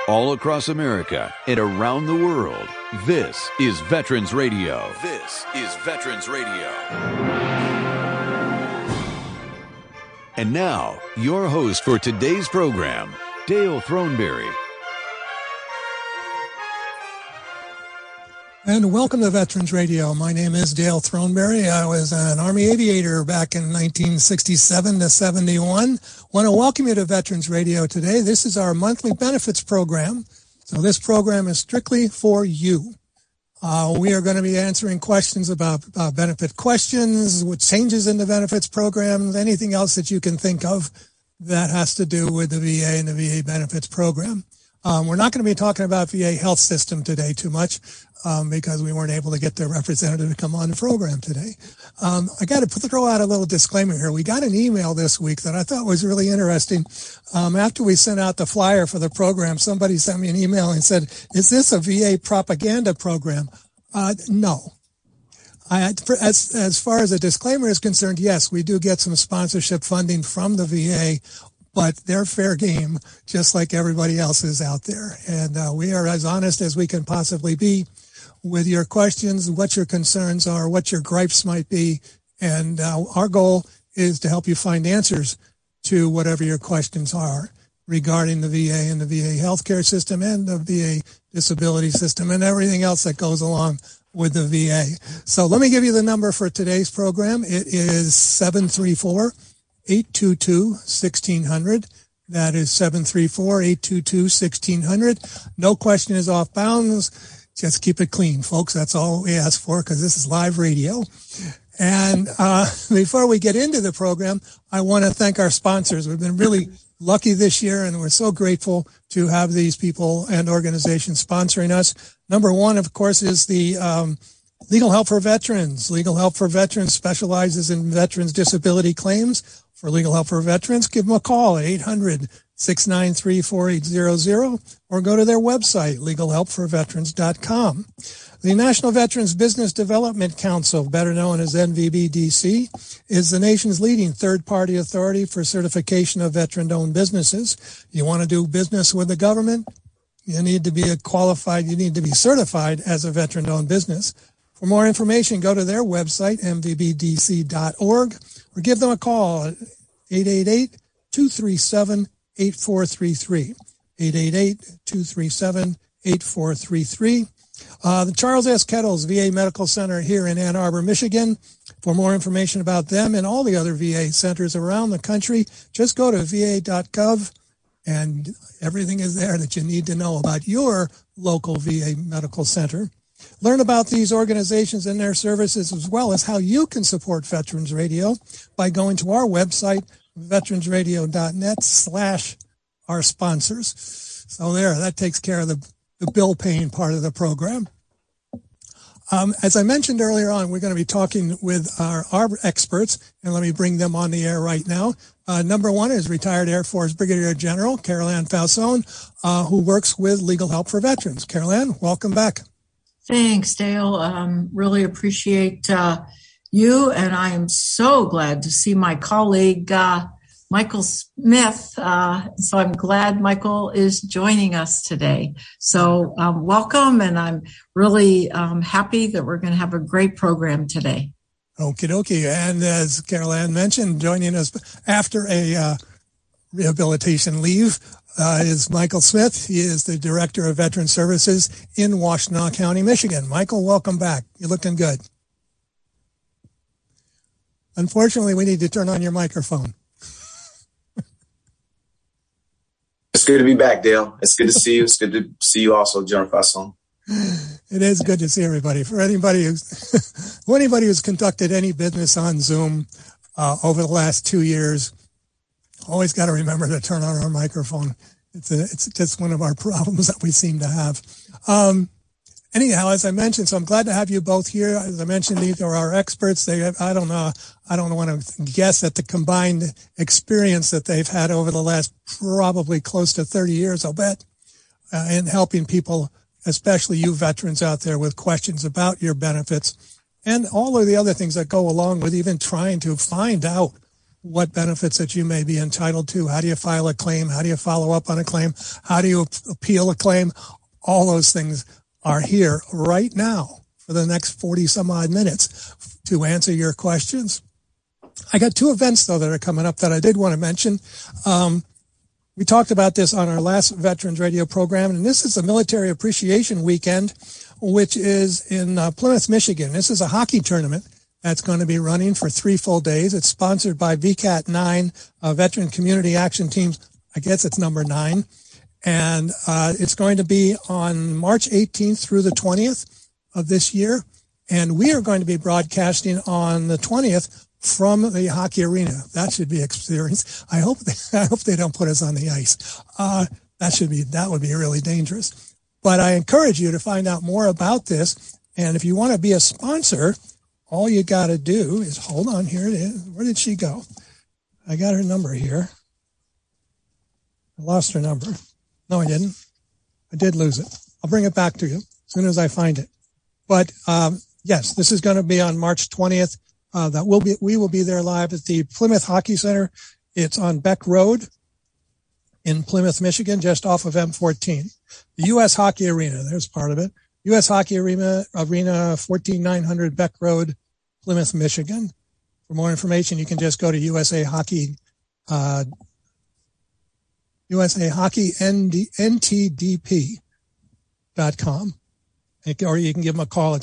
all across America and around the world. This is Veterans Radio. This is Veterans Radio. And now, your host for today's program, Dale Throneberry. And welcome to Veterans Radio. My name is Dale Throneberry. I was an Army aviator back in 1967 to 71. Want to welcome you to Veterans Radio today. This is our monthly benefits program. So this program is strictly for you. We are going to be answering questions about benefit questions, what changes in the benefits program, anything else that you can think of that has to do with the VA and the VA benefits program. We're not going to be talking about VA health system today too much because we weren't able to get the representative to come on the program today. I got to throw out a little disclaimer here. We got an email this week that I thought was really interesting. After we sent out the flyer for the program, somebody sent me an email and said, "Is this a VA propaganda program?" No. As far as a disclaimer is concerned, yes, we do get some sponsorship funding from the VA, but they're fair game, just like everybody else is out there. And we are as honest as we can possibly be with your questions, what your concerns are, what your gripes might be. And our goal is to help you find answers to whatever your questions are regarding the VA and the VA healthcare system and the VA disability system and everything else that goes along with the VA. So let me give you the number for today's program. It is 734-822-1600. That is 734-822-1600. No question is off bounds. Just keep it clean, folks. That's all we ask for because this is live radio. And before we get into the program, I want to thank our sponsors. We've been really lucky this year, and we're so grateful to have these people and organizations sponsoring us. Number one, of course, is the Legal Help for Veterans. Legal Help for Veterans specializes in veterans' disability claims. For Legal Help for Veterans, give them a call at 800-693-4800 or go to their website, legalhelpforveterans.com. The National Veterans Business Development Council, better known as NVBDC, is the nation's leading third-party authority for certification of veteran-owned businesses. You want to do business with the government? You need to be certified as a veteran-owned business. For more information, go to their website, mvbdc.org, or give them a call at 888-237-8433, 888-237-8433. The Charles S. Kettles VA Medical Center here in Ann Arbor, Michigan. For more information about them and all the other VA centers around the country, just go to va.gov, and everything is there that you need to know about your local VA medical center. Learn about these organizations and their services, as well as how you can support Veterans Radio by going to our website, veteransradio.net/our sponsors. So that takes care of the bill paying part of the program. As I mentioned earlier on, we're going to be talking with our experts, and let me bring them on the air right now. Number one is retired Air Force Brigadier General Carol Ann Falzone, who works with Legal Help for Veterans. Carol Ann, welcome back. Thanks, Dale. Really appreciate you, and I am so glad to see my colleague, Michael Smith. So I'm glad Michael is joining us today. So welcome, and I'm really happy that we're going to have a great program today. Okie dokie. And as Carol Ann mentioned, joining us after a rehabilitation leave is Michael Smith. He is the Director of Veteran Services in Washtenaw County, Michigan. Michael, welcome back. You're looking good. Unfortunately, we need to turn on your microphone. It's good to be back, Dale. It's good to see you. It's good to see you also, General Falzone. It is good to see everybody. For anybody who's conducted any business on Zoom over the last 2 years, always got to remember to turn on our microphone. It's just one of our problems that we seem to have. Anyhow, as I mentioned, so I'm glad to have you both here. As I mentioned, these are our experts. I don't want to guess at the combined experience that they've had over the last probably close to 30 years, I'll bet, in helping people, especially you veterans out there, with questions about your benefits and all of the other things that go along with even trying to find out what benefits that you may be entitled to. How do you file a claim? How do you follow up on a claim? How do you appeal a claim? All those things are here right now for the next 40 some odd minutes to answer your questions. I got two events, though, that are coming up that I did want to mention. We talked about this on our last Veterans Radio program, and this is a Military Appreciation Weekend, which is in Plymouth, Michigan. This is a hockey tournament that's going to be running for 3 full days. It's sponsored by VCAT 9, Veteran Community Action Teams. I guess it's number 9. And it's going to be on March 18th through the 20th of this year. And we are going to be broadcasting on the 20th from the hockey arena. That should be experience. I hope they don't put us on the ice. That would be really dangerous. But I encourage you to find out more about this. And if you want to be a sponsor, all you got to do is, hold on, here it is. Where did she go? I got her number here. I lost her number. No, I didn't. I did lose it. I'll bring it back to you as soon as I find it. But yes, this is going to be on March 20th. We will be there live at the Plymouth Hockey Center. It's on Beck Road in Plymouth, Michigan, just off of M14. The U.S. Hockey Arena, there's part of it. U.S. Hockey Arena, 14900 Beck Road, Plymouth, Michigan. For more information, you can just go to USA Hockey NTDP.com. Or you can give them a call at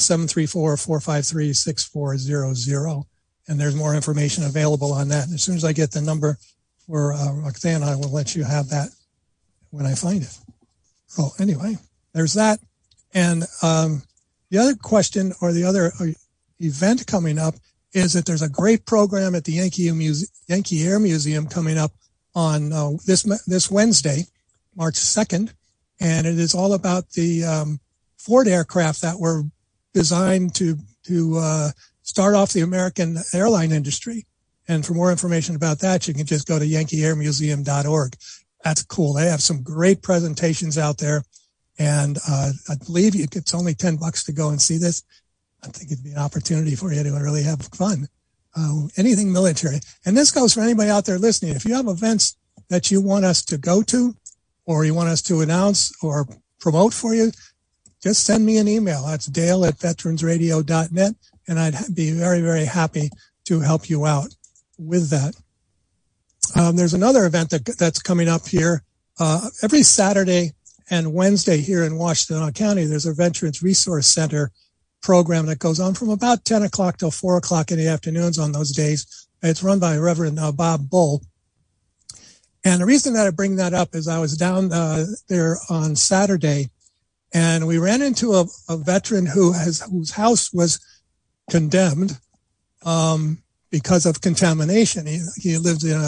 734-453-6400. And there's more information available on that. And as soon as I get the number for Roxanne, I will let you have that when I find it. Oh, anyway, there's that. And the other question, or the other event coming up, is that there's a great program at the Yankee Air Museum coming up on this Wednesday, March 2nd. And it is all about the Ford aircraft that were designed to start off the American airline industry. And for more information about that, you can just go to yankeeairmuseum.org. That's cool. They have some great presentations out there. And I believe it's only $10 to go and see this. I think it'd be an opportunity for you to really have fun. Anything military. And this goes for anybody out there listening. If you have events that you want us to go to, or you want us to announce or promote for you, just send me an email. That's dale@veteransradio.net, and I'd be very, very happy to help you out with that. There's another event that's coming up here. Every Saturday and Wednesday here in Washtenaw County, there's a Veterans Resource Center program that goes on from about 10 o'clock till 4 o'clock in the afternoons on those days. It's run by Reverend Bob Bull. And the reason that I bring that up is I was down there on Saturday, and we ran into a veteran whose house was condemned because of contamination. He lives in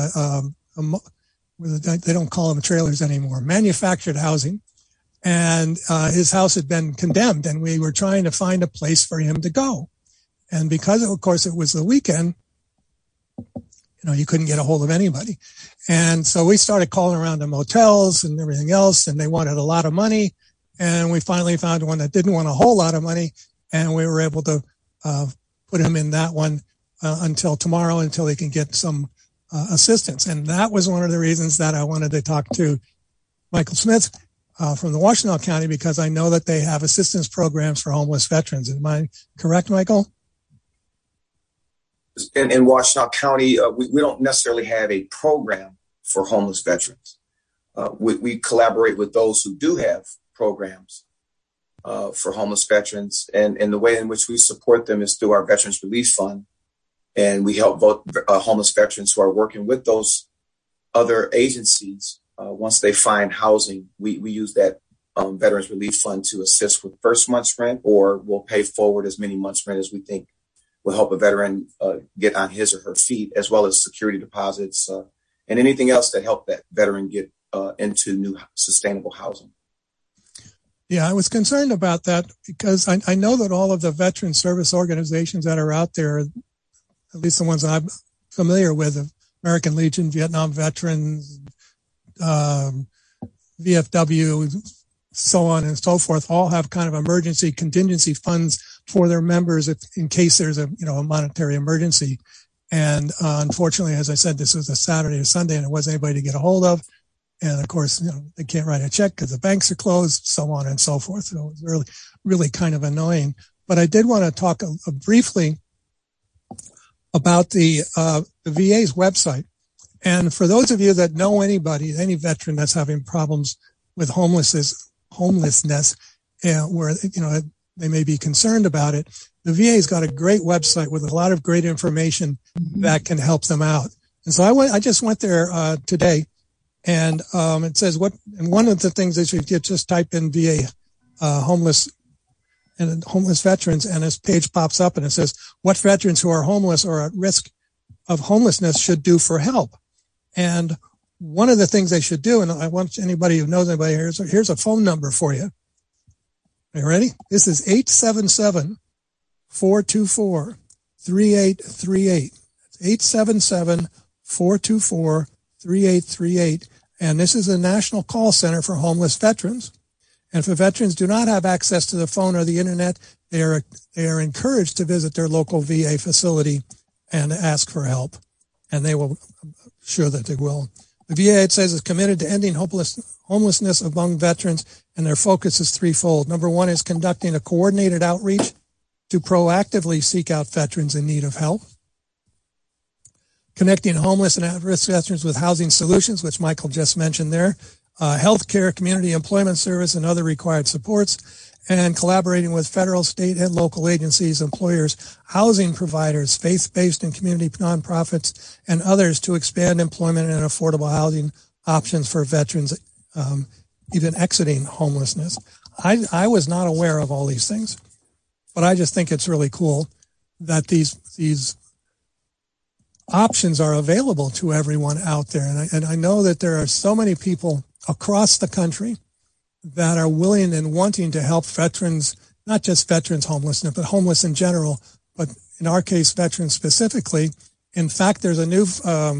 they don't call them trailers anymore, manufactured housing. And his house had been condemned, and we were trying to find a place for him to go. And because, of course, it was the weekend, you couldn't get a hold of anybody. And so we started calling around to motels and everything else, and they wanted a lot of money. And we finally found one that didn't want a whole lot of money, and we were able to put him in that one until tomorrow, until he can get some assistance. And that was one of the reasons that I wanted to talk to Michael Smith from the Washtenaw County, because I know that they have assistance programs for homeless veterans. Am I correct, Michael? In Washtenaw County, we don't necessarily have a program for homeless veterans. We collaborate with those who do have programs for homeless veterans. And the way in which we support them is through our Veterans Relief Fund. And we help both homeless veterans who are working with those other agencies. Once they find housing, we use that Veterans Relief Fund to assist with first month's rent, or we'll pay forward as many months' rent as we think will help a veteran get on his or her feet, as well as security deposits and anything else that help that veteran get into new sustainable housing. Yeah, I was concerned about that because I know that all of the veteran service organizations that are out there, at least the ones I'm familiar with, American Legion, Vietnam Veterans, VFW, so on and so forth, all have kind of emergency contingency funds for their members in case there's a monetary emergency. And unfortunately, as I said, this was a Saturday or Sunday, and there wasn't anybody to get a hold of. And of course, they can't write a check because the banks are closed, so on and so forth. So it was really kind of annoying. But I did want to talk briefly about the VA's website. And for those of you that know anybody, any veteran that's having problems with homelessness, where they may be concerned about it, the VA's got a great website with a lot of great information that can help them out. And so I just went there today, and it says and one of the things is you just type in VA homeless veterans, and this page pops up and it says what veterans who are homeless or at risk of homelessness should do for help. And one of the things they should do, and I want anybody who knows anybody, here's a phone number for you. Are you ready? This is 877-424-3838. 877-424-3838. And this is a national call center for homeless veterans. And if veterans do not have access to the phone or the internet, they are encouraged to visit their local VA facility and ask for help. And they will, sure that they will. The VA, it says, is committed to ending homelessness among veterans, and their focus is threefold. Number one is conducting a coordinated outreach to proactively seek out veterans in need of help. Connecting homeless and at-risk veterans with housing solutions, which Michael just mentioned there. Healthcare, community employment service, and other required supports. And collaborating with federal, state, and local agencies, employers, housing providers, faith-based and community nonprofits, and others to expand employment and affordable housing options for veterans, even exiting homelessness. I was not aware of all these things, but I just think it's really cool that these options are available to everyone out there. And I know that there are so many people across the country that are willing and wanting to help veterans, not just veterans homelessness, but homeless in general, but in our case, veterans specifically. In fact, there's a new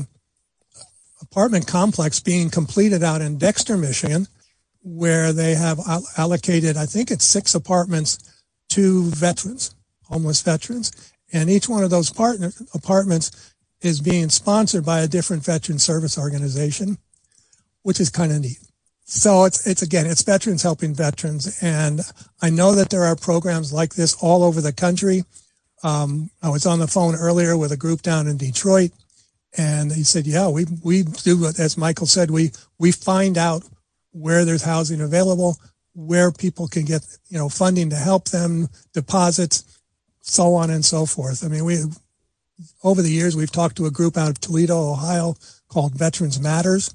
apartment complex being completed out in Dexter, Michigan, where they have allocated, I think it's 6 apartments to veterans, homeless veterans. And each one of those apartments is being sponsored by a different veteran service organization, which is kind of neat. So it's veterans helping veterans. And I know that there are programs like this all over the country. I was on the phone earlier with a group down in Detroit, and he said, yeah, we do, as Michael said, we find out where there's housing available, where people can get, funding to help them, deposits, so on and so forth. I mean, over the years, we've talked to a group out of Toledo, Ohio called Veterans Matters.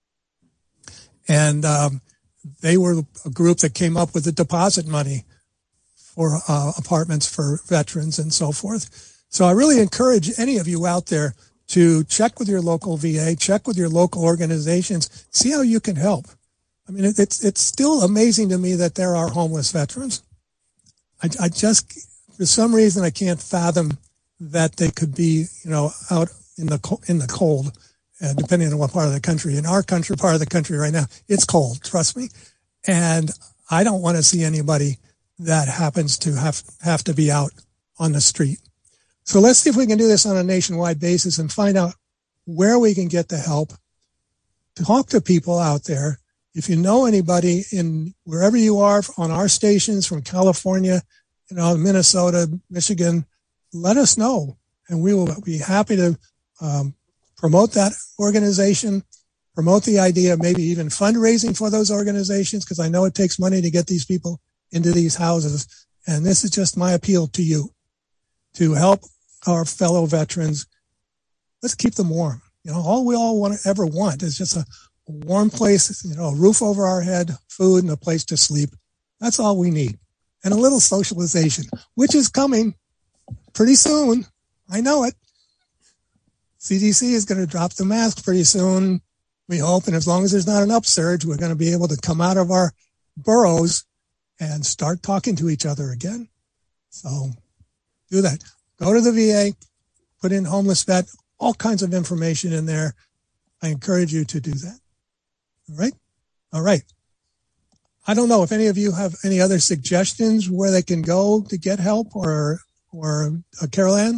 And they were a group that came up with the deposit money for apartments for veterans and so forth. So I really encourage any of you out there to check with your local VA, check with your local organizations, see how you can help. I mean, it's still amazing to me that there are homeless veterans. I just, for some reason, I can't fathom that they could be, out in the cold. Depending on what part of the country. In our country, part of the country right now, it's cold, trust me. And I don't want to see anybody that happens to have to be out on the street. So let's see if we can do this on a nationwide basis and find out where we can get the help. Talk to people out there. If you know anybody in wherever you are on our stations from California, Minnesota, Michigan, let us know. And we will be happy to, promote that organization, promote the idea of maybe even fundraising for those organizations, because I know it takes money to get these people into these houses. And this is just my appeal to you, to help our fellow veterans. Let's keep them warm. All we all ever want is just a warm place, a roof over our head, food, and a place to sleep. That's all we need. And a little socialization, which is coming pretty soon. I know it. CDC is going to drop the mask pretty soon, we hope. And as long as there's not an upsurge, we're going to be able to come out of our burrows and start talking to each other again. So do that. Go to the VA, put in homeless vet, all kinds of information in there. I encourage you to do that. All right. I don't know if any of you have any other suggestions where they can go to get help or Carol Ann?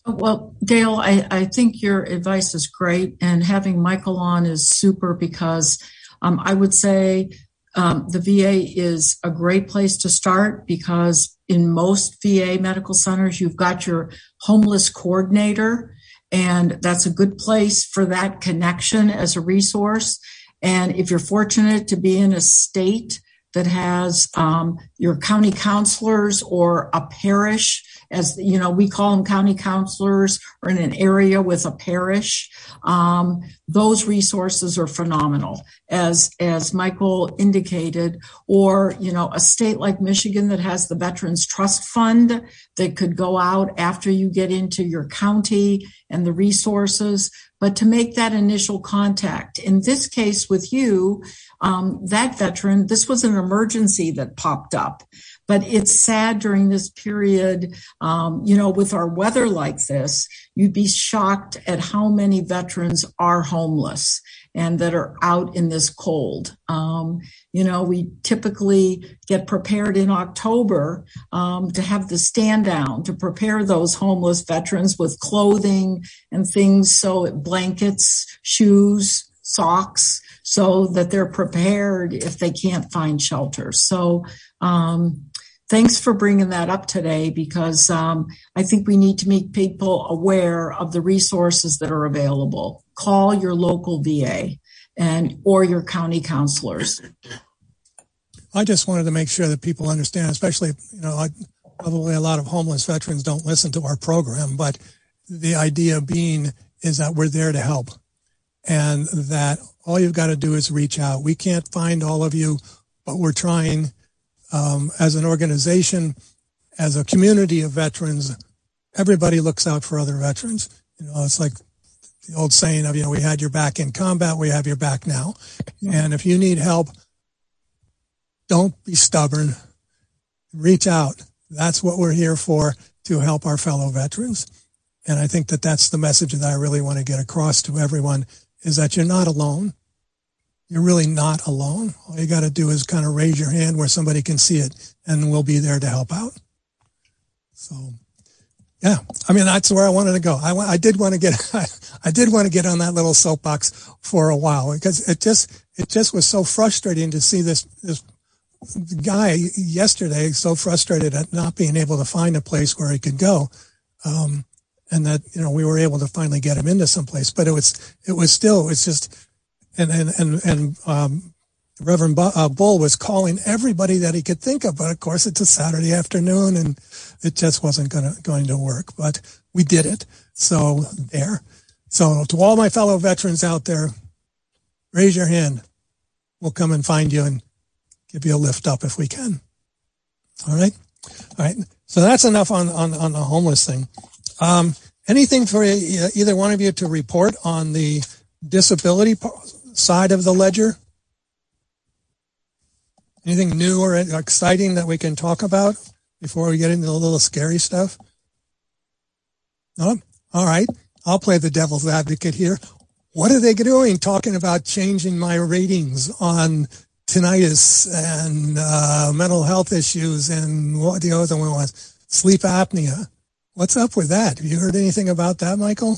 Well, Dale, I think your advice is great, and having Michael on is super because I would say the VA is a great place to start because in most VA medical centers, you've got your homeless coordinator, and that's a good place for that connection as a resource. And if you're fortunate to be in a state that has your county counselors or a parish, as you know, we call them county counselors, or in an area with a parish, those resources are phenomenal, as Michael indicated. Or, you know, a state like Michigan that has the Veterans Trust Fund that could go out after you get into your county and the resources. But to make that initial contact, in this case with you, that veteran, this was an emergency that popped up. But it's sad during this period, you know, with our weather like this, you'd be shocked at how many veterans are homeless and that are out in this cold. You know, we typically get prepared in October to have the stand down to prepare those homeless veterans with clothing and things, so blankets, shoes, socks, so that they're prepared if they can't find shelter. So thanks for bringing that up today, because I think we need to make people aware of the resources that are available. Call your local VA or your county counselors. I just wanted to make sure that people understand, especially, you know, probably a lot of homeless veterans don't listen to our program, but the idea being is that we're there to help, and that all you've got to do is reach out. We can't find all of you, but we're trying. As an organization, as a community of veterans, everybody looks out for other veterans. You know, it's like the old saying of, you know, we had your back in combat, we have your back now. And if you need help, don't be stubborn. Reach out. That's what we're here for, to help our fellow veterans. And I think that that's the message that I really want to get across to everyone, is that you're not alone. You're really not alone. All you got to do is kind of raise your hand where somebody can see it, and we'll be there to help out. So, yeah, I mean, that's where I wanted to go. I did want to get on that little soapbox for a while, because it just was so frustrating to see this guy yesterday so frustrated at not being able to find a place where he could go, and that, you know, we were able to finally get him into some place, but it was just. And Reverend Bull was calling everybody that he could think of, but of course it's a Saturday afternoon and it just wasn't going to work. But we did it. So there. So to all my fellow veterans out there, raise your hand. We'll come and find you and give you a lift up if we can. All right. So that's enough on the homeless thing. Anything for either one of you to report on the disability side of the ledger? Anything new or exciting that we can talk about before we get into the little scary stuff? No? All right. I'll play the devil's advocate here. What are they doing talking about changing my ratings on tinnitus and mental health issues and what the other one was? Sleep apnea. What's up with that? Have you heard anything about that, Michael?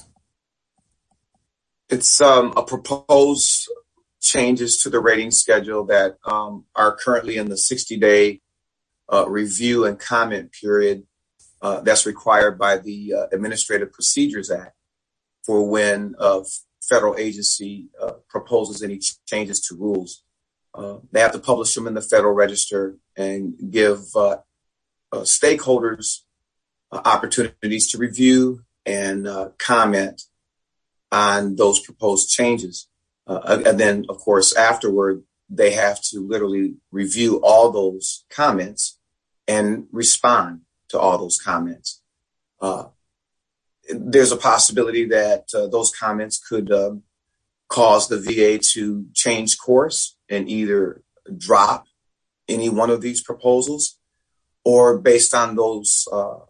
It's a proposed changes to the rating schedule that are currently in the 60-day review and comment period that's required by the Administrative Procedures Act for when a federal agency proposes any changes to rules. They have to publish them in the Federal Register and give stakeholders opportunities to review and comment on those proposed changes. And then, of course, afterward, they have to literally review all those comments and respond to all those comments. There's a possibility that those comments could cause the VA to change course and either drop any one of these proposals, or based on those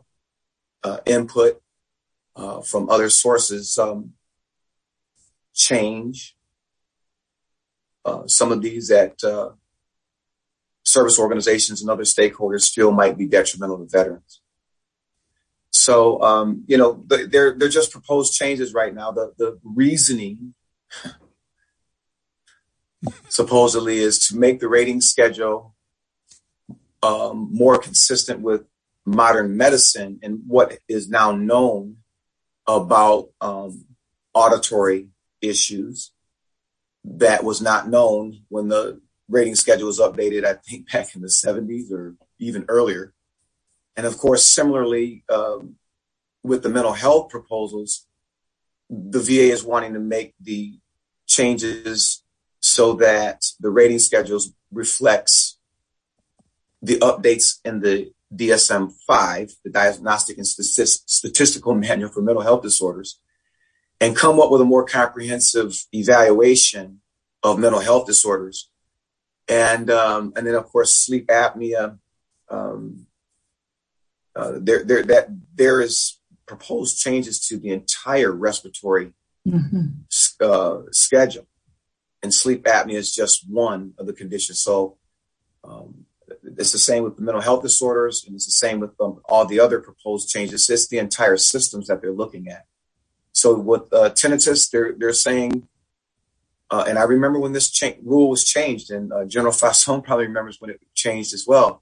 input from other sources, change some of these that service organizations and other stakeholders feel might be detrimental to veterans. So, they're just proposed changes right now. The reasoning supposedly is to make the rating schedule more consistent with modern medicine and what is now known about auditory issues that was not known when the rating schedule was updated, I think, back in the 70s or even earlier. And of course, similarly, with the mental health proposals, the VA is wanting to make the changes so that the rating schedules reflects the updates in the DSM-5, the Diagnostic and Statistical Manual for Mental Health Disorders, and come up with a more comprehensive evaluation of mental health disorders. And then, of course, sleep apnea. There is proposed changes to the entire respiratory schedule, and sleep apnea is just one of the conditions. So it's the same with the mental health disorders, and it's the same with all the other proposed changes. It's the entire systems that they're looking at. So with tinnitus, they're saying, and I remember when this rule was changed, and General Fasson probably remembers when it changed as well.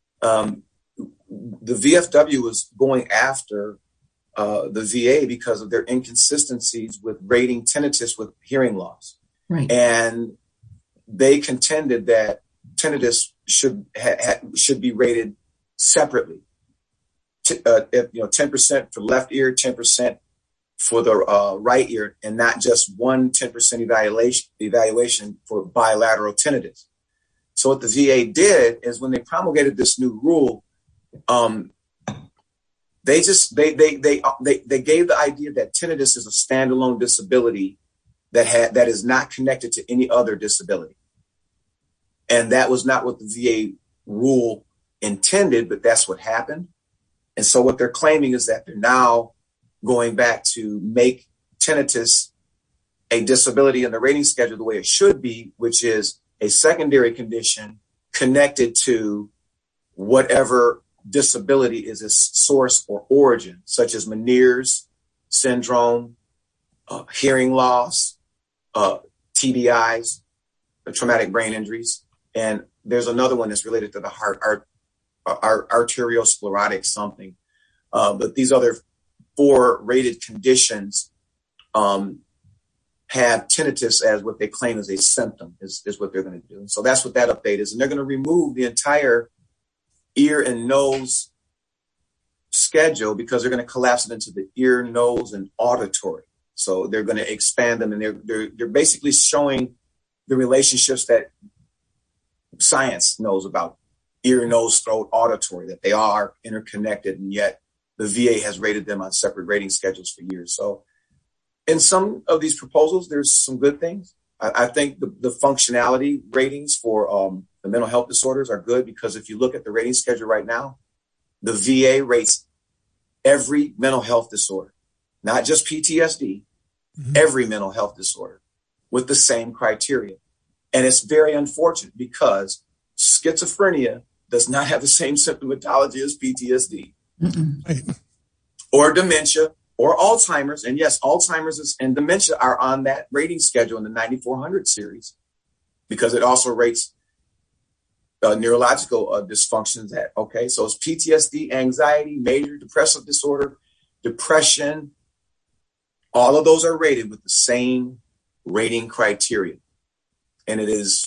The VFW was going after the VA because of their inconsistencies with rating tinnitus with hearing loss. Right. And they contended that tinnitus should be rated separately. 10% for left ear, 10% for the right ear, and not just one 10% evaluation for bilateral tinnitus. So what the VA did is when they promulgated this new rule, they gave the idea that tinnitus is a standalone disability that is not connected to any other disability. And that was not what the VA rule intended, but that's what happened. And so what they're claiming is that they're now going back to make tinnitus a disability in the rating schedule the way it should be, which is a secondary condition connected to whatever disability is its source or origin, such as Meniere's syndrome, hearing loss, TBIs, traumatic brain injuries. And there's another one that's related to the heart, arteriosclerotic something. But these other 4 rated conditions have tinnitus as what they claim is a symptom, is what they're going to do. And so that's what that update is. And they're going to remove the entire ear and nose schedule because they're going to collapse it into the ear, nose, and auditory. So they're going to expand them, and they're basically showing the relationships that science knows about: ear, nose, throat, auditory, that they are interconnected, and yet the VA has rated them on separate rating schedules for years. So in some of these proposals, there's some good things. I think the functionality ratings for the mental health disorders are good because if you look at the rating schedule right now, the VA rates every mental health disorder, not just PTSD, every mental health disorder with the same criteria. And it's very unfortunate because schizophrenia does not have the same symptomatology as PTSD or dementia or Alzheimer's. And yes, Alzheimer's and dementia are on that rating schedule in the 9400 series because it also rates neurological dysfunctions. So it's PTSD, anxiety, major depressive disorder, depression. All of those are rated with the same rating criteria. And it's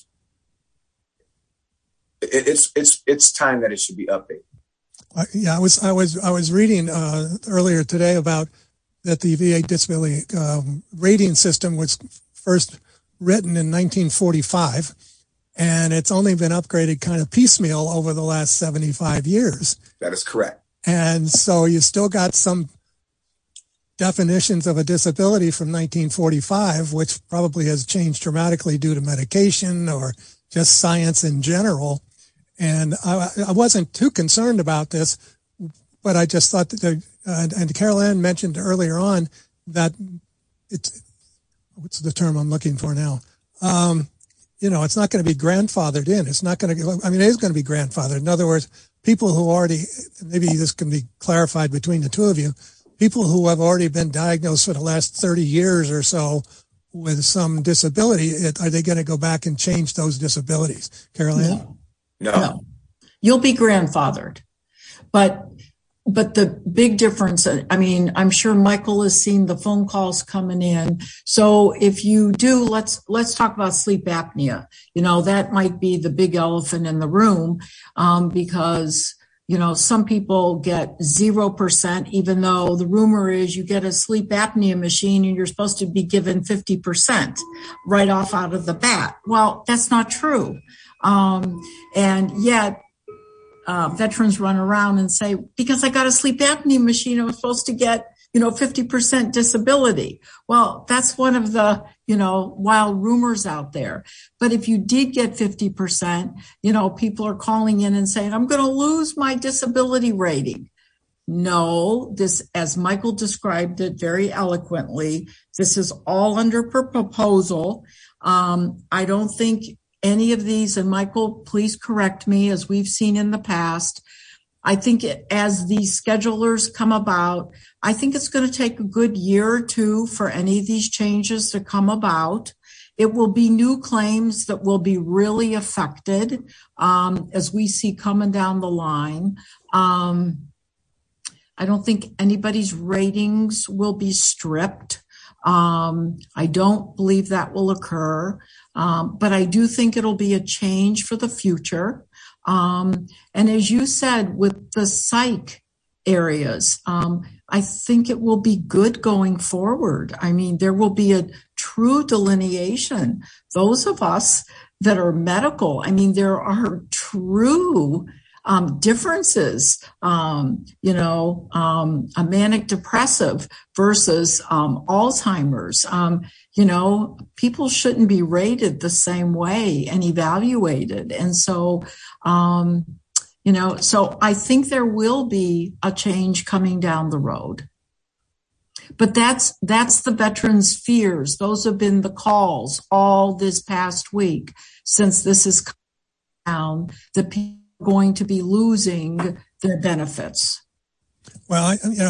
time that it should be updated. I was reading earlier today about that the VA disability rating system was first written in 1945, and it's only been upgraded kind of piecemeal over the last 75 years. That is correct. And so you still got some definitions of a disability from 1945, which probably has changed dramatically due to medication or just science in general. And I wasn't too concerned about this, but I just thought that, and Carol Ann mentioned earlier on that what's the term I'm looking for now? It's not going to be grandfathered in. It's not going to, it is going to be grandfathered. In other words, people who already, maybe this can be clarified between the two of you, people who have already been diagnosed for the last 30 years or so with some disability, are they going to go back and change those disabilities? Carol Ann? No. You'll be grandfathered. But the big difference, I mean, I'm sure Michael has seen the phone calls coming in. So if you do, let's talk about sleep apnea. That might be the big elephant in the room, because, some people get 0%, even though the rumor is you get a sleep apnea machine and you're supposed to be given 50% right off out of the bat. Well, that's not true. And yet, veterans run around and say, because I got a sleep apnea machine, I was supposed to get, 50% disability. Well, that's one of the, wild rumors out there. But if you did get 50%, people are calling in and saying, I'm going to lose my disability rating. No, this, as Michael described it very eloquently, this is all under proposal. I don't think any of these, and Michael, please correct me, as we've seen in the past, I think as these schedulers come about, I think it's going to take a good year or two for any of these changes to come about. It will be new claims that will be really affected, as we see coming down the line. I don't think anybody's ratings will be stripped. I don't believe that will occur. But I do think it'll be a change for the future. And as you said, with the psych areas, I think it will be good going forward. I mean, there will be a true delineation. Those of us that are medical, I mean, there are true differences, a manic depressive versus Alzheimer's. People shouldn't be rated the same way and evaluated. And so, so I think there will be a change coming down the road. But that's the veterans' fears. Those have been the calls all this past week since this is come down, that people are going to be losing their benefits. Well,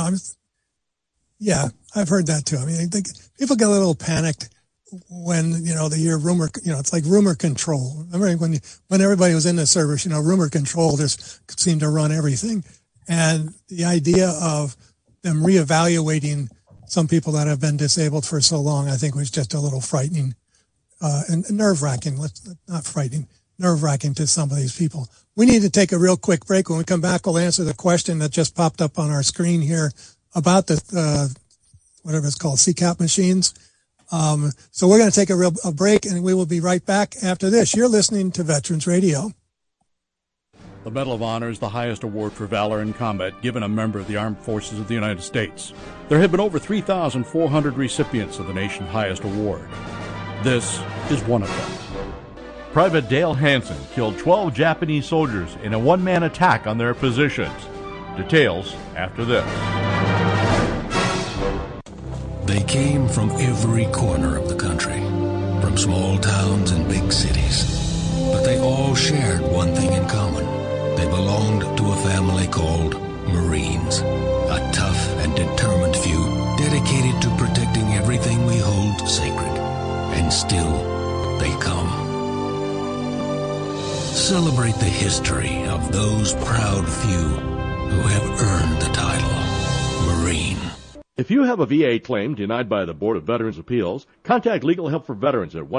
I've heard that too. I mean, I think people get a little panicked when, they hear rumor, it's like rumor control. Remember when everybody was in the service, rumor control just seemed to run everything. And the idea of them reevaluating some people that have been disabled for so long, I think was just a little frightening, and nerve-wracking. Not frightening, nerve-wracking to some of these people. We need to take a real quick break. When we come back, we'll answer the question that just popped up on our screen here about the, whatever it's called, CCAP machines. So we're going to take a break, and we will be right back after this. You're listening to Veterans Radio. The Medal of Honor is the highest award for valor in combat given a member of the Armed Forces of the United States. There have been over 3,400 recipients of the nation's highest award. This is one of them. Private Dale Hansen killed 12 Japanese soldiers in a one-man attack on their positions. Details after this. They came from every corner of the country, from small towns and big cities. But they all shared one thing in common. They belonged to a family called Marines, a tough and determined few dedicated to protecting everything we hold sacred. And still, they come. Celebrate the history of those proud few who have earned the title Marine. If you have a VA claim denied by the Board of Veterans' Appeals, contact Legal Help for Veterans at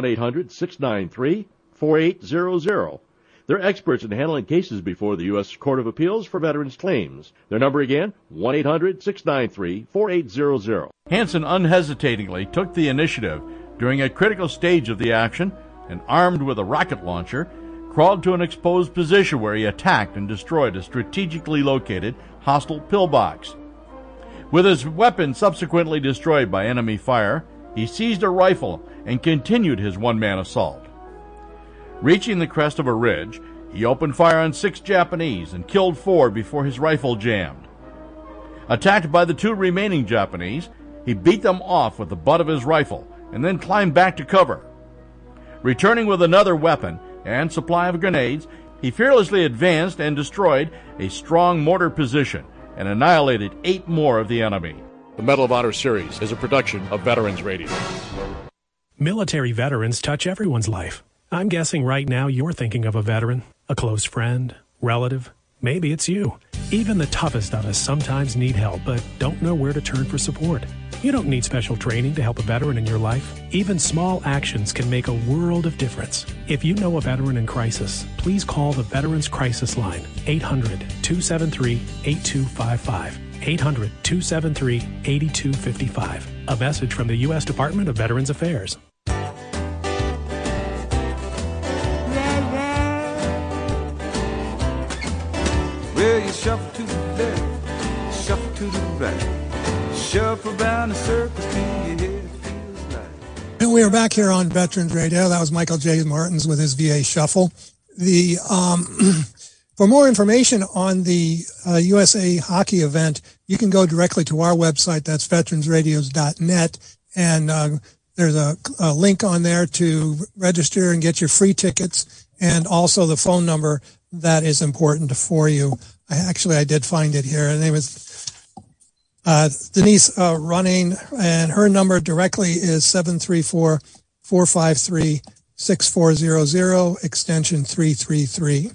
1-800-693-4800. They're experts in handling cases before the U.S. Court of Appeals for Veterans Claims. Their number again, 1-800-693-4800. Hansen unhesitatingly took the initiative during a critical stage of the action and, armed with a rocket launcher, crawled to an exposed position where he attacked and destroyed a strategically located hostile pillbox. With his weapon subsequently destroyed by enemy fire, he seized a rifle and continued his one-man assault. Reaching the crest of a ridge, he opened fire on 6 Japanese and killed 4 before his rifle jammed. Attacked by the 2 remaining Japanese, he beat them off with the butt of his rifle and then climbed back to cover. Returning with another weapon and supply of grenades, he fearlessly advanced and destroyed a strong mortar position and annihilated 8 more of the enemy. The Medal of Honor series is a production of Veterans Radio. Military veterans touch everyone's life. I'm guessing right now you're thinking of a veteran, a close friend, relative. Maybe it's you. Even the toughest of us sometimes need help, but don't know where to turn for support. You don't need special training to help a veteran in your life. Even small actions can make a world of difference. If you know a veteran in crisis, please call the Veterans Crisis Line, 800-273-8255. 800-273-8255. A message from the U.S. Department of Veterans Affairs. Well, you shuffle to the left, shuffle to the right, shuffle around the circus till your head feels light. And we are back here on Veterans Radio. That was Michael J. Martins with his VA Shuffle. For more information on the USA Hockey event, you can go directly to our website. That's veteransradios.net. And there's a link on there to register and get your free tickets, and also the phone number that is important for you. I did find it here. Her name is Denise Running, and her number directly is 734-453-6400, extension 333.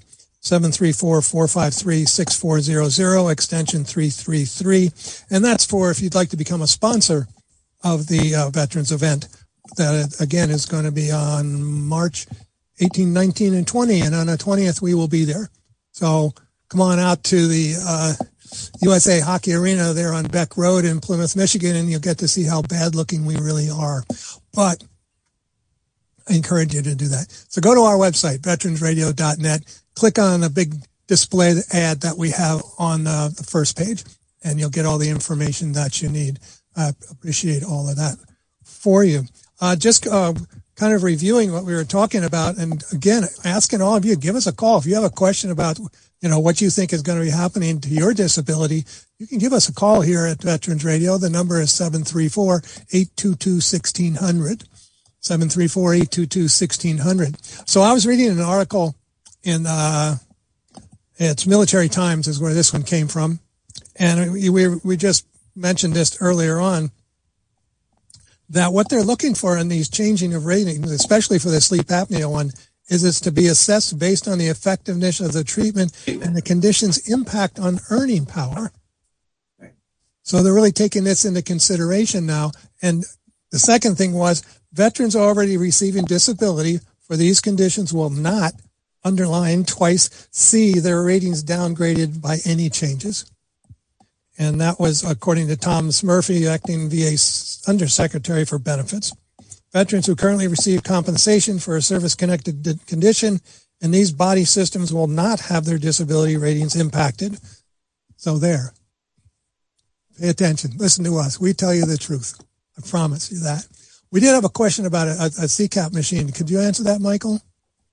734-453-6400, extension 333. And that's for if you'd like to become a sponsor of the Veterans event. That, again, is going to be on March 18, 19, and 20. And on the 20th, we will be there. So come on out to the USA Hockey Arena there on Beck Road in Plymouth, Michigan, and you'll get to see how bad looking we really are. But I encourage you to do that. So go to our website, veteransradio.net. Click on the big display ad that we have on the first page, and you'll get all the information that you need. I appreciate all of that for you. Just kind of reviewing what we were talking about, and again, asking all of you, give us a call. If you have a question about, what you think is going to be happening to your disability, you can give us a call here at Veterans Radio. The number is 734-822-1600. 734-822-1600. So I was reading an article in it's Military Times is where this one came from, and we just mentioned this earlier on, that what they're looking for in these changing of ratings, especially for the sleep apnea one, is it's to be assessed based on the effectiveness of the treatment and the condition's impact on earning power. So they're really taking this into consideration now. And the second thing was, veterans already receiving disability for these conditions will not, underline twice, see their ratings downgraded by any changes. And that was according to Thomas Murphy, acting VA Undersecretary for Benefits. Veterans who currently receive compensation for a service-connected condition and these body systems will not have their disability ratings impacted. So there. Pay attention. Listen to us. We tell you the truth. I promise you that. We did have a question about a CPAP machine. Could you answer that, Michael?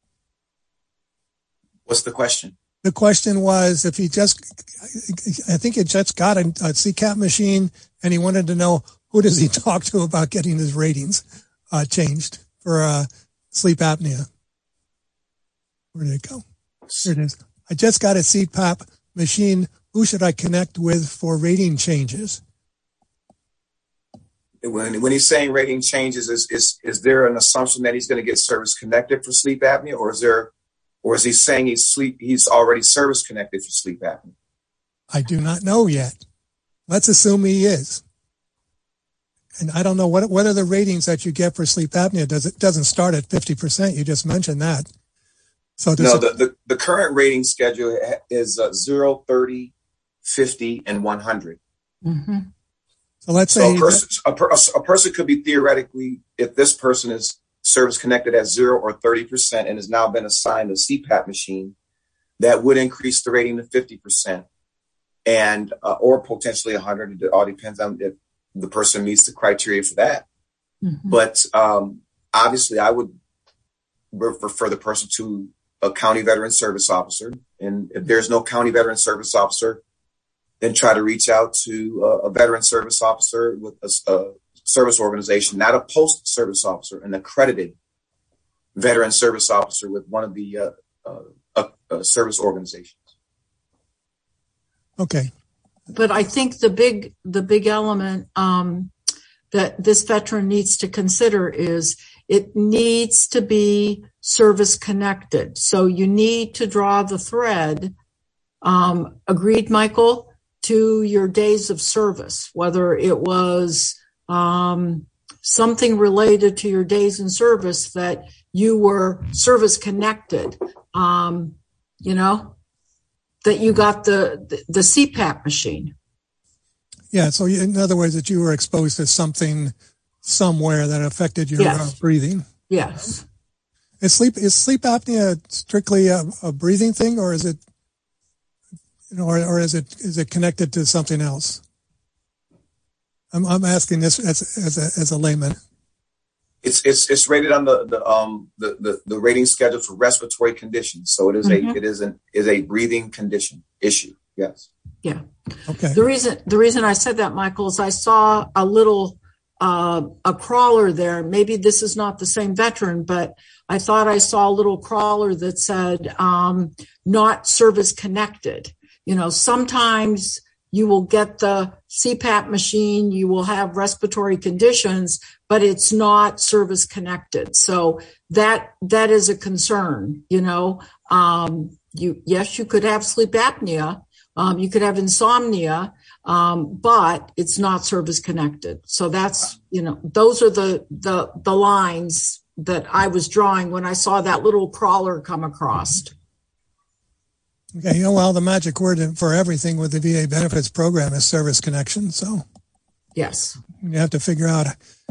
What's the question? The question was I think he just got a CPAP machine, and he wanted to know who does he talk to about getting his ratings changed for sleep apnea. Where did it go? Here it is. I just got a CPAP machine. Who should I connect with for rating changes? When he's saying rating changes, is there an assumption that he's going to get service connected for sleep apnea, or is he saying he's already service connected for sleep apnea? I do not know yet. Let's assume he is. And I don't know what are the ratings that you get for sleep apnea. It doesn't start at 50%. You just mentioned that. So the current rating schedule is 0, 30, 50, and 100. Mm-hmm. So let's say a person could be theoretically, if this person is service connected at 0 or 30% and has now been assigned a CPAP machine, that would increase the rating to 50%, and or potentially 100. It all depends on if the person meets the criteria for that. Mm-hmm. But obviously, I would refer the person to a county veteran service officer, and if there's no county veteran service officer, then try to reach out to a veteran service officer with a service organization, not a post service officer, an accredited veteran service officer with one of the service organizations. Okay. But I think the big element that this veteran needs to consider is it needs to be service connected. So you need to draw the thread, agreed, Michael, to your days of service, whether it was something related to your days in service that you were service connected, that you got the CPAP machine. Yeah, so in other words, that you were exposed to something somewhere that affected your breathing. Yes. Is sleep apnea strictly a breathing thing, or is it, or is it connected to something else? I'm asking this as a layman. It's rated on the rating schedule for respiratory conditions. So it is a breathing condition issue. Yes. Yeah. Okay. The reason I said that, Michael, is I saw a little a crawler there. Maybe this is not the same veteran, but I thought I saw a little crawler that said not service connected. Sometimes you will get the CPAP machine, you will have respiratory conditions, but it's not service connected. So that is a concern. You could have sleep apnea, you could have insomnia, but it's not service connected. So that's, those are the lines that I was drawing when I saw that little crawler come across. Okay, well, the magic word for everything with the VA benefits program is service connection. So, yes, you have to figure out,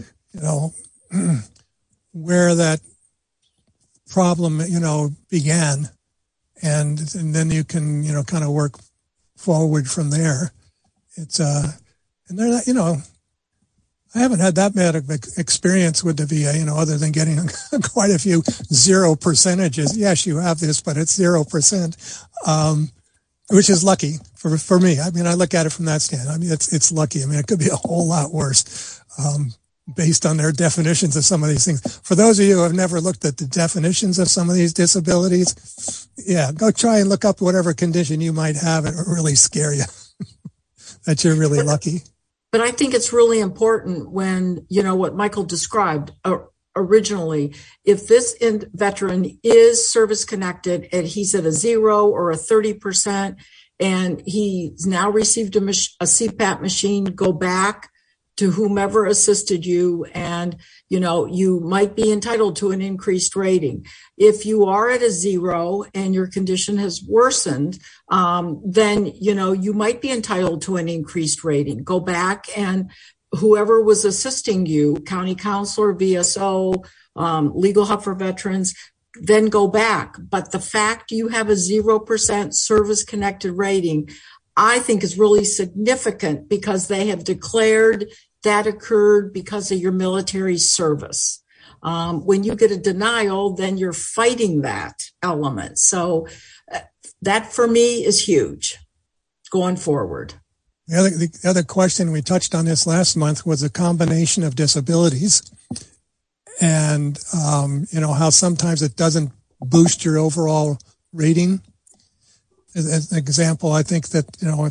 where that problem, began, and then you can, kind of work forward from there. It's and they're not, I haven't had that bad of experience with the VA, other than getting quite a few 0%. Yes, you have this, but it's 0%, which is lucky for me. I mean, I look at it from that stand. I mean, it's lucky. I mean, it could be a whole lot worse, based on their definitions of some of these things. For those of you who have never looked at the definitions of some of these disabilities, go try and look up whatever condition you might have. It will really scare you that you're really lucky. But I think it's really important when, what Michael described originally, if this veteran is service connected and he's at a 0 or a 30% and he's now received a CPAP machine, go back to whomever assisted you, and, you might be entitled to an increased rating. If you are at a 0 and your condition has worsened, then, you might be entitled to an increased rating. Go back and whoever was assisting you, county counselor, VSO, Legal Hub for Veterans, then go back. But the fact you have a 0% service-connected rating, I think is really significant because they have declared that occurred because of your military service. When you get a denial, then you're fighting that element. So that for me is huge going forward. The other question, we touched on this last month, was a combination of disabilities and, how sometimes it doesn't boost your overall rating. As an example, I think that,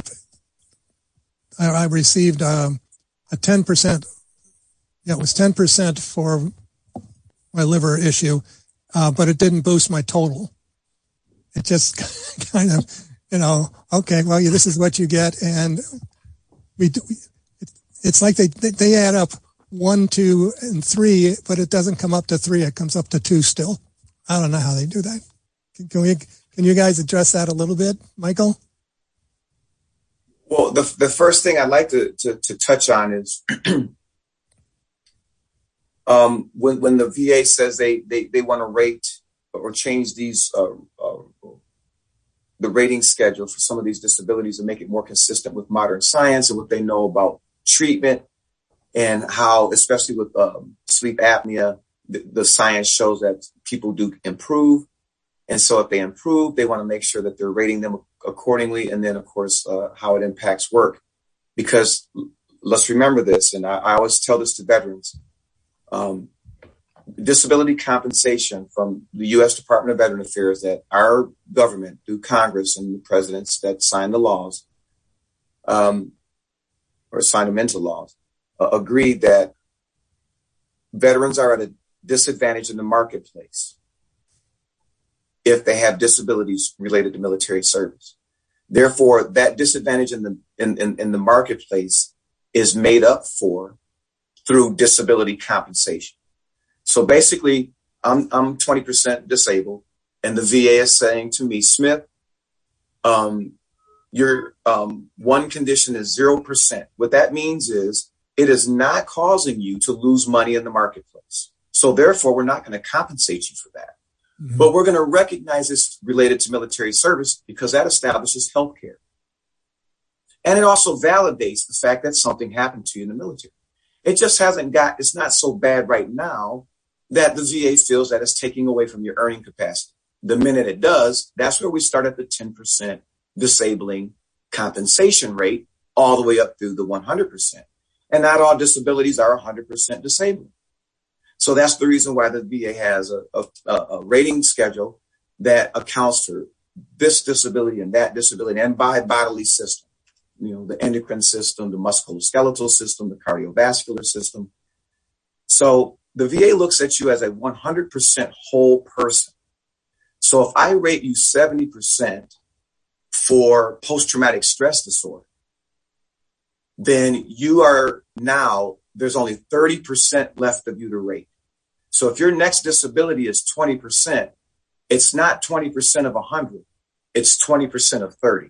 I received a 10%, it was 10% for my liver issue, but it didn't boost my total. It just kind of, okay, well, this is what you get. And it's like they add up 1, 2, and 3, but it doesn't come up to 3. It comes up to 2 still. I don't know how they do that. Can you guys address that a little bit, Michael? Well, the first thing I'd like to touch on is when the VA says they want to rate or change these the rating schedule for some of these disabilities and make it more consistent with modern science and what they know about treatment, and how, especially with sleep apnea, the science shows that people do improve. And so if they improve, they want to make sure that they're rating them accordingly. And then, of course, how it impacts work. Because let's remember this, and I always tell this to veterans, disability compensation from the U.S. Department of Veteran Affairs that our government, through Congress and the presidents that signed the laws, or signed them into laws, agreed that veterans are at a disadvantage in the marketplace if they have disabilities related to military service. Therefore, that disadvantage in the marketplace is made up for through disability compensation. So basically, I'm 20% disabled, and the VA is saying to me, Smith, your one condition is 0%. What that means is it is not causing you to lose money in the marketplace. So therefore, we're not going to compensate you for that. Mm-hmm. But we're going to recognize it's related to military service because that establishes health care. And it also validates the fact that something happened to you in the military. It just it's not so bad right now that the VA feels that it's taking away from your earning capacity. The minute it does, that's where we start at the 10% disabling compensation rate all the way up through the 100%. And not all disabilities are 100% disabling. So that's the reason why the VA has a rating schedule that accounts for this disability and that disability and by bodily system. The endocrine system, the musculoskeletal system, the cardiovascular system. So the VA looks at you as a 100% whole person. So if I rate you 70% for post-traumatic stress disorder, then you are now, there's only 30% left of you to rate. So if your next disability is 20%, it's not 20% of 100, it's 20% of 30.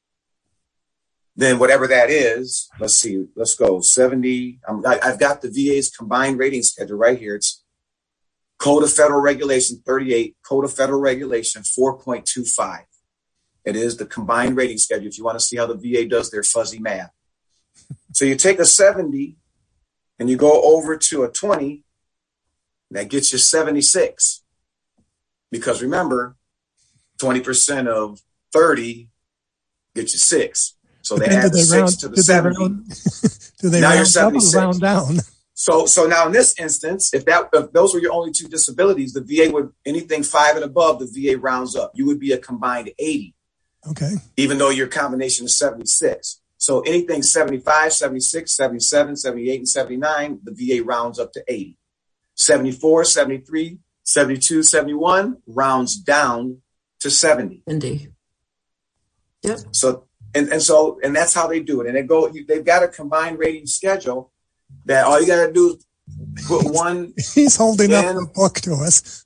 Then whatever that is, let's see, let's go 70. I've got the VA's combined rating schedule right here. It's Code of Federal Regulation 38, Code of Federal Regulation 4.25. It is the combined rating schedule if you want to see how the VA does their fuzzy math. So you take a 70 and you go over to a 20, that gets you 76. Because remember, 20% of 30 gets you 6. So they add the 6 to the 70. Do they now round you're 76. Up or round down? So now in this instance, if those were your only two disabilities, the VA would, anything 5 and above, the VA rounds up. You would be a combined 80. Okay. Even though your combination is 76. So anything 75, 76, 77, 78, and 79, the VA rounds up to 80. 74, 73, 72, 71 rounds down to 70. Indeed. Yep. So and that's how they do it. And they've got a combined rating schedule that all you got to do is put one. He's holding up the book to us.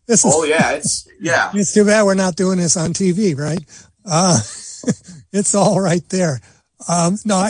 It's too bad we're not doing this on TV, right? It's all right there. I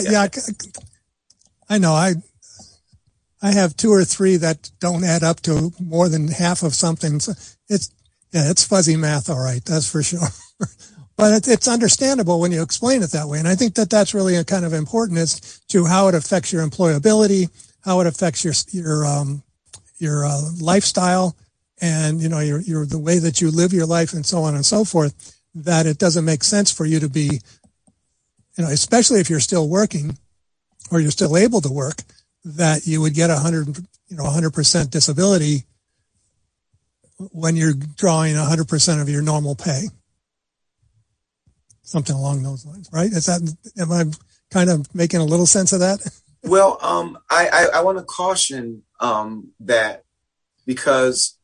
know. I have 2 or 3 that don't add up to more than half of something. So it's fuzzy math, all right. That's for sure. But it's understandable when you explain it that way. And I think that that's really kind of important as to how it affects your employability, how it affects your lifestyle, and your the way that you live your life, and so on and so forth. That it doesn't make sense for you to be, especially if you're still working or you're still able to work, that you would get 100% disability when you're drawing 100% of your normal pay. Something along those lines, right? Am I kind of making a little sense of that? Well, I want to caution that because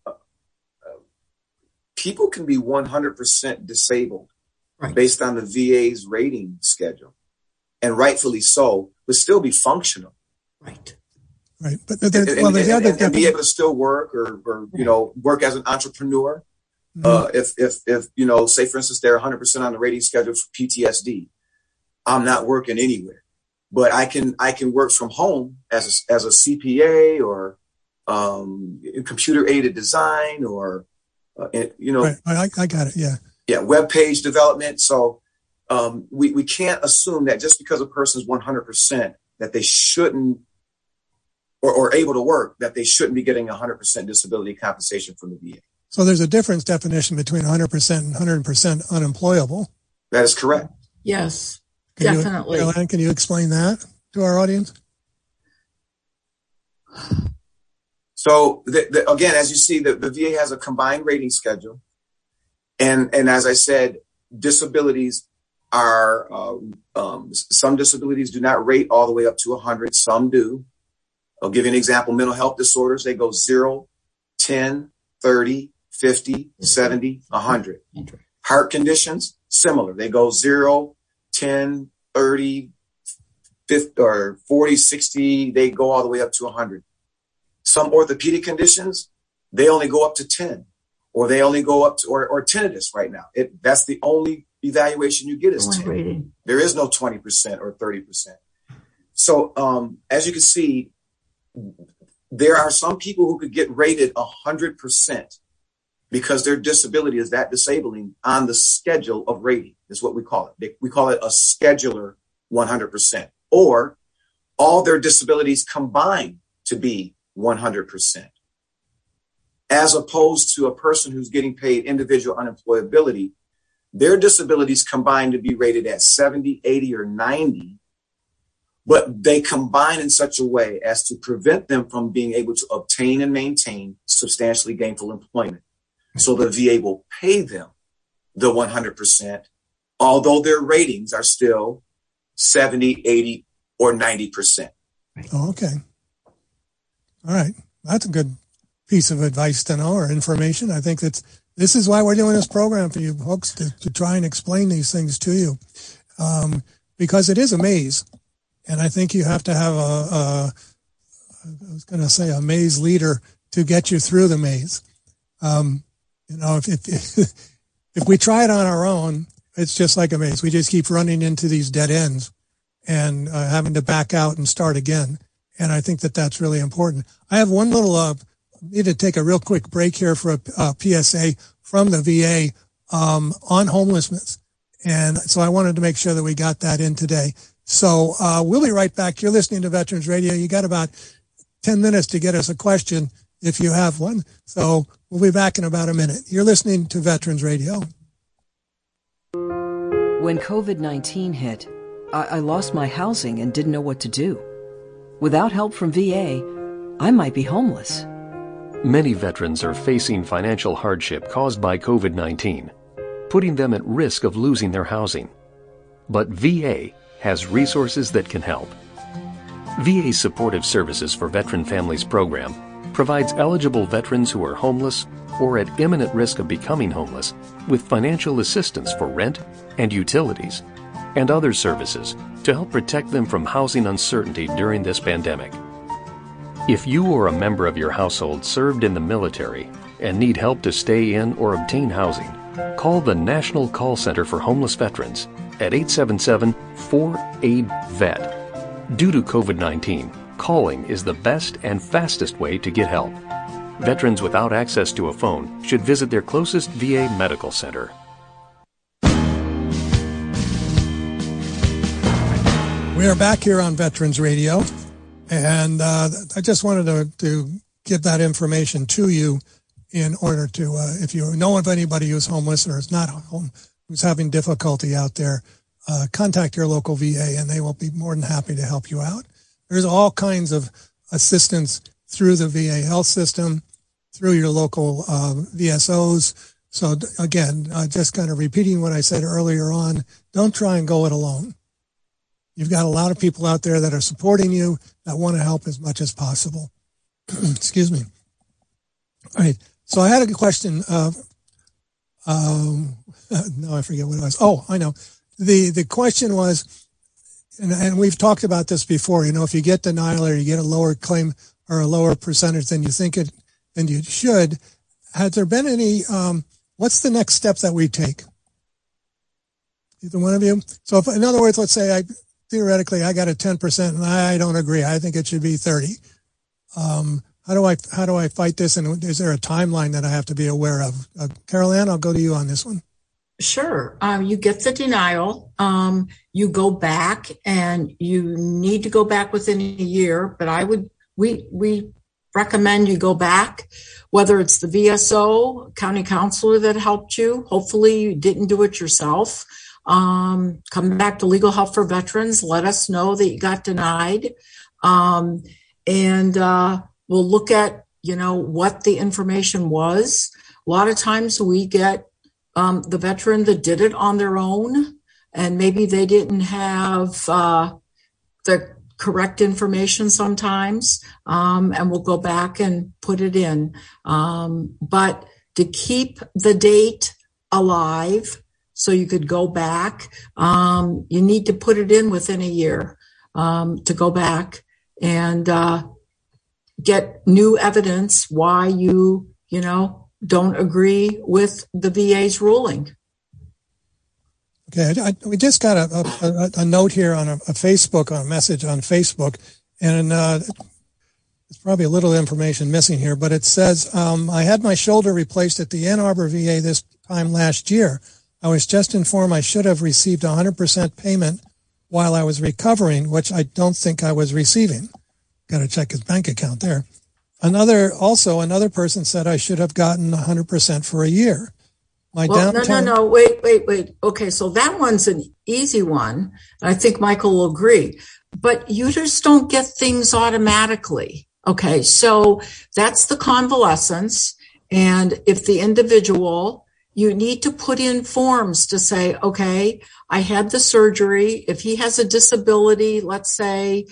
people can be 100% disabled based on the VA's rating schedule, and rightfully so, but still be functional. Right. But and be able to still work or work as an entrepreneur. Mm-hmm. If say for instance, they're 100% on the rating schedule for PTSD, I'm not working anywhere, but I can work from home as a CPA or computer aided design or Right. I got it. Yeah. Web page development. So we can't assume that just because a person is 100% that they shouldn't or able to work, that they shouldn't be getting 100% disability compensation from the VA. So there's a difference definition between 100% and 100% unemployable. That is correct. Yes, definitely. Caroline, can you explain that to our audience? So again, as you see, the VA has a combined rating schedule. And as I said, disabilities are, some disabilities do not rate all the way up to 100. Some do. I'll give you an example. Mental health disorders, they go 0, 10, 30, 50, 70, 100. Heart conditions, similar. They go 0, 10, 30, 50, or 40, 60. They go all the way up to 100. Some orthopedic conditions, they only go up to 10, or they only go up to, or tinnitus right now. That's the only evaluation you get is 10. There is no 20% or 30%. So as you can see, there are some people who could get rated 100% because their disability is that disabling on the schedule of rating is what we call it. We call it a scheduler 100%, or all their disabilities combined to be 100%, as opposed to a person who's getting paid individual unemployability. Their disabilities combined to be rated at 70, 80, or 90, but they combine in such a way as to prevent them from being able to obtain and maintain substantially gainful employment. So the VA will pay them the 100%, although their ratings are still 70, 80, or 90%. Oh, okay. All right. That's a good piece of advice to know, or information. I think this is why we're doing this program for you folks, to try and explain these things to you, because it is a maze. And I think you have to have I was going to say a maze leader to get you through the maze. If we try it on our own, it's just like a maze. We just keep running into these dead ends and having to back out and start again. And I think that's really important. I have one little, need to take a real quick break here for a PSA from the VA on homelessness. And so I wanted to make sure that we got that in today. So we'll be right back. You're listening to Veterans Radio. You got about 10 minutes to get us a question if you have one. So we'll be back in about a minute. You're listening to Veterans Radio. When COVID-19 hit, I lost my housing and didn't know what to do. Without help from VA, I might be homeless. Many veterans are facing financial hardship caused by COVID-19, putting them at risk of losing their housing. But VA has resources that can help. VA Supportive Services for Veteran Families program provides eligible veterans who are homeless or at imminent risk of becoming homeless with financial assistance for rent and utilities and other services to help protect them from housing uncertainty during this pandemic. If you or a member of your household served in the military and need help to stay in or obtain housing, call the National Call Center for Homeless Veterans at 877-4AID-VET. Due to COVID-19, calling is the best and fastest way to get help. Veterans without access to a phone should visit their closest VA medical center. We are back here on Veterans Radio, and I just wanted to give that information to you in order to, if you know of anybody who's homeless or is not home, who's having difficulty out there, contact your local VA and they will be more than happy to help you out. There's all kinds of assistance through the VA health system, through your local VSOs. So again, just kind of repeating what I said earlier on, don't try and go it alone. You've got a lot of people out there that are supporting you, that want to help as much as possible. Excuse me. All right. So I had a question. No, I forget what it was. Oh, I know. The question was, and we've talked about this before, if you get denial or you get a lower claim or a lower percentage than you think it, than you should, has there been any, what's the next step that we take? Either one of you? So if, in other words, let's say theoretically I got a 10% and I don't agree. I think it should be 30. How do I fight this? And is there a timeline that I have to be aware of? Carol Ann, I'll go to you on this one. Sure. You get the denial. You go back, and you need to go back within a year. But we recommend you go back, whether it's the VSO, county counselor that helped you. Hopefully you didn't do it yourself. Come back to Legal Help for Veterans. Let us know that you got denied. And we'll look at what the information was. A lot of times we get the veteran that did it on their own, and maybe they didn't have the correct information sometimes, and we'll go back and put it in. But to keep the date alive so you could go back, you need to put it in within a year to go back and get new evidence why you don't agree with the VA's ruling. Okay, we just got a note here on a message on Facebook, and there's probably a little information missing here, but it says, I had my shoulder replaced at the Ann Arbor VA this time last year. I was just informed I should have received 100% payment while I was recovering, which I don't think I was receiving. Got to check his bank account there. Another person said I should have gotten 100% for a year. No. Wait. Okay, so that one's an easy one. I think Michael will agree. But you just don't get things automatically. Okay, so that's the convalescence. And if the individual, you need to put in forms to say, okay, I had the surgery. If he has a disability, let's say,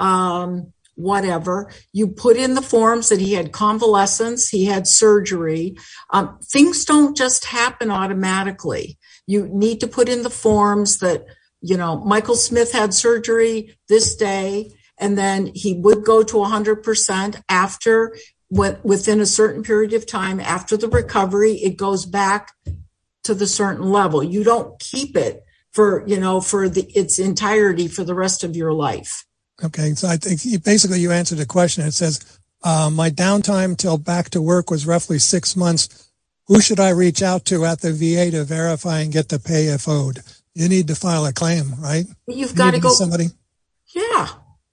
whatever, you put in the forms that he had convalescence, he had surgery. Things don't just happen automatically. You need to put in the forms that, Michael Smith had surgery this day, and then he would go to 100% after, within a certain period of time after the recovery, it goes back to the certain level. You don't keep it for its entirety for the rest of your life. Okay, so I think basically you answered the question. It says, my downtime till back to work was roughly 6 months. Who should I reach out to at the VA to verify and get the pay if owed? You need to file a claim, right? You've got to go. Somebody. Yeah.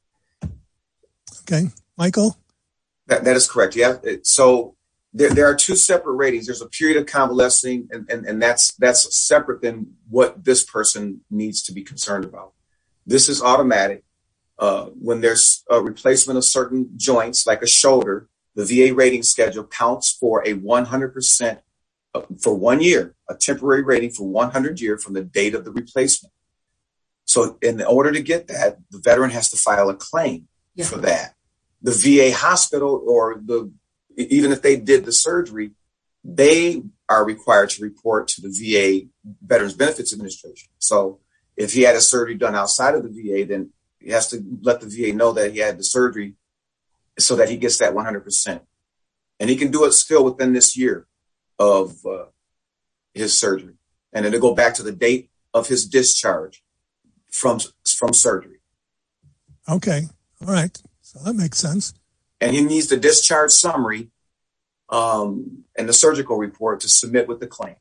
Okay, Michael? That is correct. Yeah. So there are two separate ratings. There's a period of convalescing, and that's separate than what this person needs to be concerned about. This is automatic. When there's a replacement of certain joints, like a shoulder, the VA rating schedule counts for a 100% for 1 year, a temporary rating for 100 years from the date of the replacement. So in order to get that, the veteran has to file a claim for that. The VA hospital, or even if they did the surgery, they are required to report to the VA Veterans Benefits Administration. So if he had a surgery done outside of the VA, then he has to let the VA know that he had the surgery so that he gets that 100%. And he can do it still within this year of his surgery. And it'll go back to the date of his discharge from surgery. Okay. All right. So that makes sense. And he needs the discharge summary and the surgical report to submit with the claim.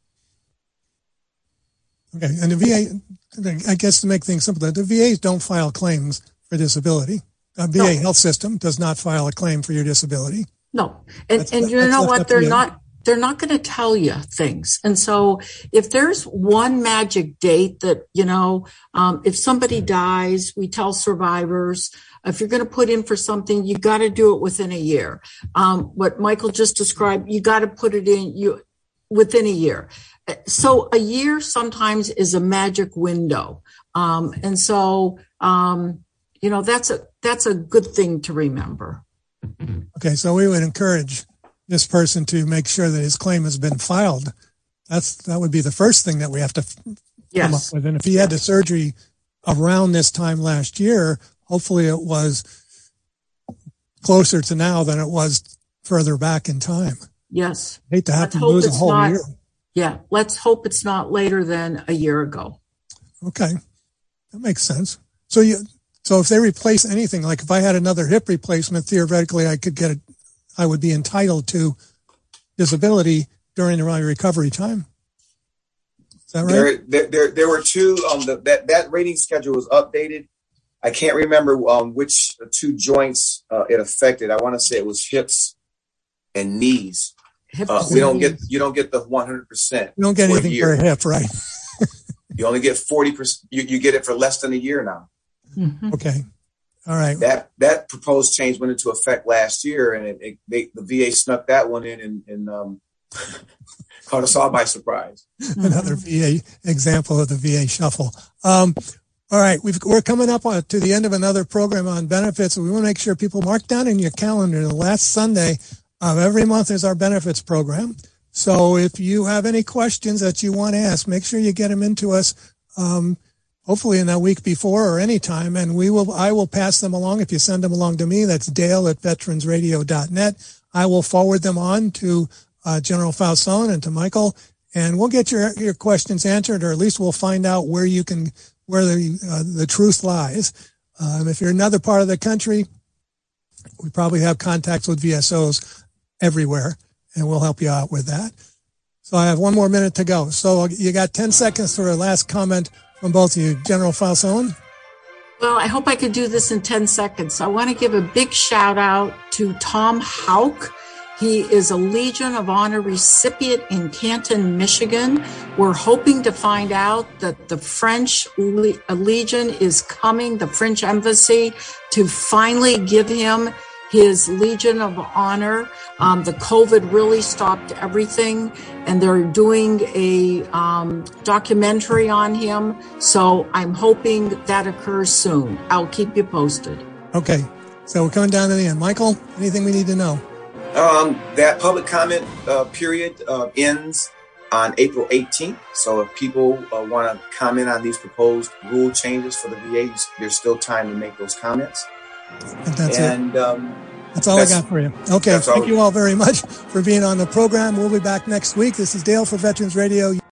Okay. And the VA, I guess to make things simpler, the VAs don't file claims for disability. The VA health system does not file a claim for your disability. No. And you know what? They're not going to tell you things. And so if there's one magic date that, if somebody dies, we tell survivors, if you're going to put in for something, you got to do it within a year. What Michael just described, you got to put it in within a year. So a year sometimes is a magic window. And so, that's a good thing to remember. Okay. So we would encourage this person to make sure that his claim has been filed. That would be the first thing that we have to come up with. And if he had the surgery around this time last year, hopefully it was closer to now than it was further back in time. Yes. I hate to have to lose a whole year. Yeah. Let's hope it's not later than a year ago. Okay. That makes sense. So if they replace anything, like if I had another hip replacement, theoretically I would be entitled to disability during my recovery time. Is that right? There were two. That rating schedule was updated. I can't remember which two joints it affected. I want to say it was hips and knees. You don't get the 100%. You don't get anything for a hip, right? You only get 40%. You get it for less than a year now. Mm-hmm. Okay. All right. That proposed change went into effect last year, and the VA snuck that one in and caught us all by surprise. Another VA example of the VA shuffle. All right, we're coming up to the end of another program on benefits. So we want to make sure people mark down in your calendar the last Sunday of every month is our benefits program. So if you have any questions that you want to ask, make sure you get them into us. Hopefully in that week before or any time, and I will pass them along. If you send them along to me, that's Dale@veteransradio.net. I will forward them on to General Falzone and to Michael, and we'll get your questions answered, or at least we'll find out where the truth lies. If you're in another part of the country, we probably have contacts with VSOs everywhere, and we'll help you out with that. So I have 1 more minute to go. So you got 10 seconds for a last comment from both of you. General Falzone? Well, I hope I could do this in 10 seconds. I want to give a big shout out to Tom Hauk. He is a Legion of Honor recipient in Canton, Michigan. We're hoping to find out that the French Legion is coming, the French embassy, to finally give him his Legion of Honor. The COVID really stopped everything, and they're doing a documentary on him. So I'm hoping that occurs soon. I'll keep you posted. Okay. So we're coming down to the end. Michael, anything we need to know? That public comment period ends on April 18th. So if people want to comment on these proposed rule changes for the VA, there's still time to make those comments. That's all I got for you. Okay, thank you all very much for being on the program. We'll be back next week. This is Dale for Veterans Radio.